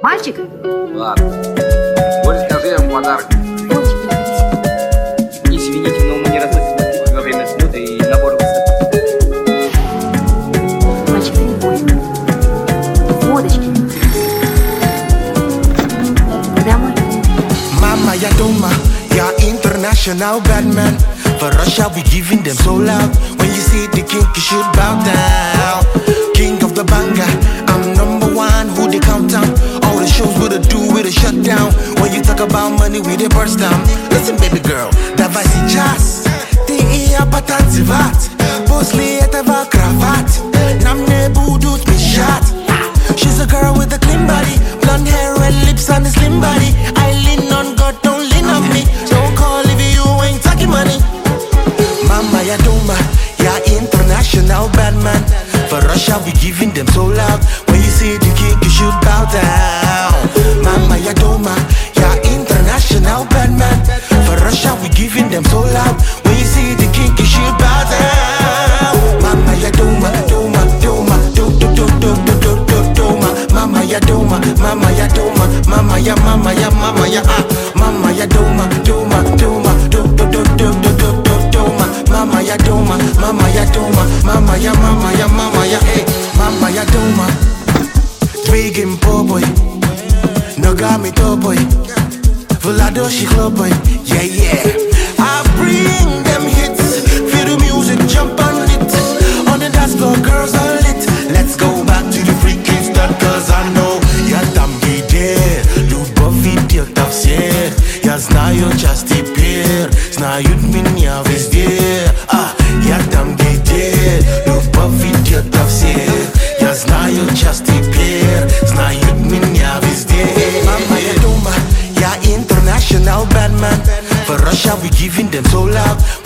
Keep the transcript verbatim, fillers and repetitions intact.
Мальчик? Ладно. Боря, скажи ему подарок. Извините, но мы не разыгрываем во время взлета и набора высоты. Мальчик, ты не бойся. Водочки. Домой. Mama, я дома, я international bad man. For Russia, we giving them so loud. When you see the king, you should bow down. King of the banger, I'm number one. Who they count down? All the shows with a do with a shutdown. When you talk about money, we they burst down. Listen, baby girl, давай сейчас. Ты и я потанцевать. После этого кровать нам не будут мешать. She's a girl with a clean body, blonde hair, red lips and a slim body. I lean on God, don't lean on me. Don't call if you ain't talking money. Mama, я дома, я international bad man. For Russia, we giving them so loud. When you see the king, you should bow down. Mama, я дома, я international bad man. For Russia, we giving them so loud. When you see the king, you should bow down. Mama, я дома, дома, дома, do do do do do do do дома. Mama, я дома, mama, я дома, mama, я мама, я мама, я а. Mama, я дома, дома, дома, do do do do do do do дома. Mama, я дома, mama, я дома, mama, я мама, я мама, я эй. Mama, я дома. Двигаем попой, ногами топай. В ладоши хлопай, yeah, yeah. I bring them hits, feel the music, jump on it. On the dance floor, girls are lit. Let's go back to the freaky stuff, cause I know я там, где любовь идет от всех. Я знаю час теперь, знают меня везде. А, я там, где любовь идет от всех. Я знаю час теперь, знают меня везде. Мама, я дома, я international bad man. For Russia, we giving them so loud.